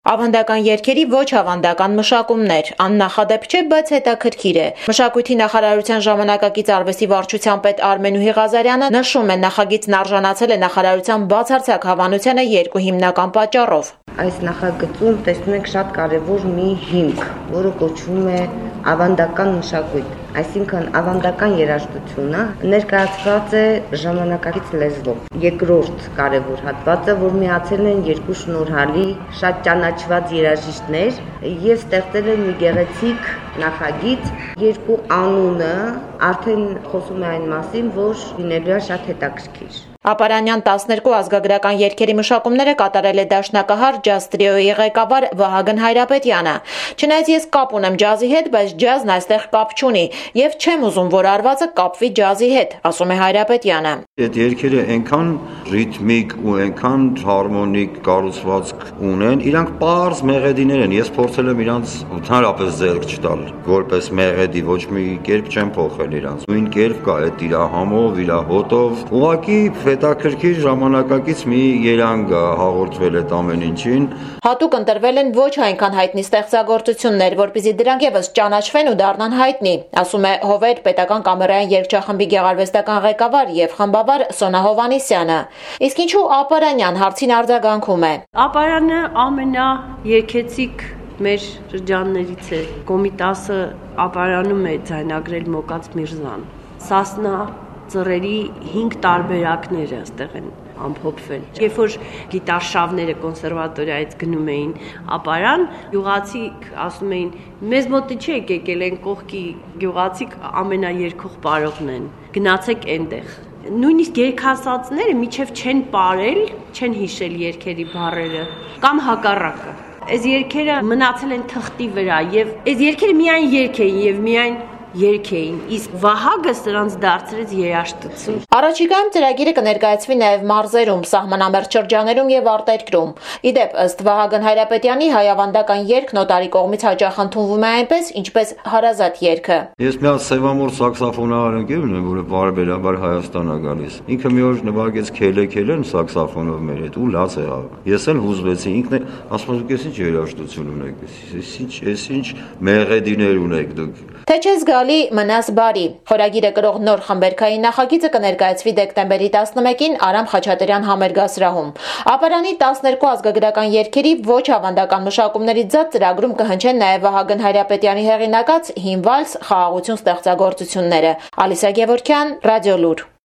Ավանդական երգերի ոչ ավանդական մշակումներ, աննախադեպ չէ, բայց հետաքրքիր է։ Մշակույթի նախարարության ժամանակակից արվեստի վարչության պետ Արմենուհի Ղազարյանը նշում է, նախագիծն արժանացել է նախարարության բացարձակ հավանությանը երկու հիմնական պատճառով։ Այս նախագծում տեսնում ենք շատ կարևոր մի հիմք, որը կոչվում է ավանդական մշակույթ, այսինքն ավանդական երաժշտությունը ներկայացված է ժամանակակից լեզվով։ Երկրորդ կարևոր հատվածը, որ միացել են երկու շնորհալի, շատ ճանաչված երաժիշտներ եւ ստեղծել են մի գեղեցիկ նախագիծ, երկու անունը արդեն խոսում է այն մասին, որ լինելու է շատ հետաքրքիր։ Ապարանյան 12 ազգագրական երգերի մշակումները կատարել է դաշնակահար ջազ տրիոյի ղեկավար Վահագն Հայրապետյանը։ Չնայած ես կապ ունեմ ջազի հետ, բայց ջազն այստեղ կապ չունի եւ չեմ ուզում, որ արվածը կապվի ջազի հետ, ասում է Հայրապետյանը։ Այդ երգերը այնքան ռիթմիկ ու այնքան հարմոնիկ կառուցվածք ունեն, իրանք պարզ մեղեդիներ են։ Ես փորձել եմ իրանց ընդհանրապես ձեռք չտալ որպես մեղեդի, ոչ մի կերպ չեմ փոխել իրանց։ Նույն կերպ կա այդ իր համով, իր հոտով։ Ուղղակի հետաքրքիր ժամանակակից մի երանգ հաղորդվել այդ ամեն ինչին։ Հատուկ ընտրվել են ոչ այնքան հայտնի ստեղծագործություններ, որպեսզի դրանք եւս ճանաչվեն ու դառնան հայտնի, ասում է Հովեր պետական կամերային երգչախմբի գեղարվեստական ղեկավար եւ խմբավար Սոնա Հովհաննիսյանը։ Իսկ ինչու Ապարանյան հարցին արձագանքում է։ Ապարանը ամենաերգեցիկ մեր շրջաններից է։ Կոմիտասը Ապարանում է ձայնագրել Մոկաց Միրզան։ Սասնա ծռերի 5 տարբերակները այստեղ են ամփոփվել։ Երբ որ գիտարշավները կոնսերվատորիայից գնում էին Ապարան, գյուղացիք ասում էին՝ մեզ մոտ չի եկել են կողքի գյուղացիք ամենաերկող պարողն են։ Գնացեք այնտեղ։ Նույնիսկ երգասացները միջև չեն ապարել, չեն հիշել երգերի բառերը կամ հակառակը։ Այս երգերը մնացել են թղթի վրա եւ այս երգերը միայն երգ էին եւ միայն երգ էին, իսկ Վահագը սրանց դարձրեց երաժշտություն։ Առաջիկայում ծրագիրը կներկայացվի նաև մարզերում, սահմանամերձ շրջաներում եւ արտերկրում։ Իդեպ, ըստ Վահագն Հայրապետյանի, հայավանդական երգն օտարի կողմից հաճախ ընդունվում է այնպես, ինչպես հարազատ երգը։ Ես մի հատ սևամորձ սաքսոֆոնահար ընկեր ունեմ, որը բարբերաբար Հայաստան է գալիս։ Ինքը մի օր նվագեց քելեն սաքսոֆոնով մեր հետ ու լաց եղավ։ Ես էլ հուզվեցի, ինքն է ասում է՝ «Ես ինչ երաժշտություն ունեք, ես ինչ մեղեդիներ ունեք դուք»։ Թե չէ զգալի մնաս բարի։ Խորագիրը կրող նոր խմբերքային նախագիծը կներկայացվի դեկտեմբերի 11-ին Արամ Խաչատրյան համերգասրահում։ Ապարանի 12 ազգագրական երգերի ոչ ավանդական մշակումների ձած ծրագրում կհնչեն նաև Վահագն Հայրապետյանի հեղինակած «Հին վալս» խաղաղություն ստեղծագործությունները։ Ալիսա Գևորգյան, Ռադիոլուր։